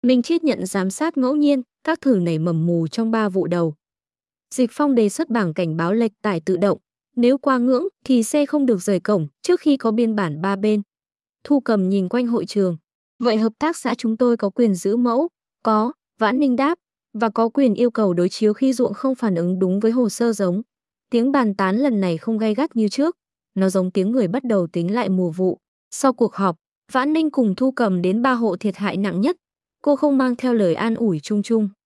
Minh Chiết nhận giám sát ngẫu nhiên, các thử nảy mầm mù trong 3 vụ đầu. Dịch Phong đề xuất bảng cảnh báo lệch tải tự động. Nếu qua ngưỡng thì xe không được rời cổng trước khi có biên bản ba bên. Thu Cầm nhìn quanh hội trường. Vậy hợp tác xã chúng tôi có quyền giữ mẫu? Có, Vãn Ninh đáp. Và có quyền yêu cầu đối chiếu khi ruộng không phản ứng đúng với hồ sơ giống. Tiếng bàn tán lần này không gay gắt như trước. Nó giống tiếng người bắt đầu tính lại mùa vụ. Sau cuộc họp, Vãn Ninh cùng Thu Cầm đến 3 hộ thiệt hại nặng nhất. Cô không mang theo lời an ủi chung chung.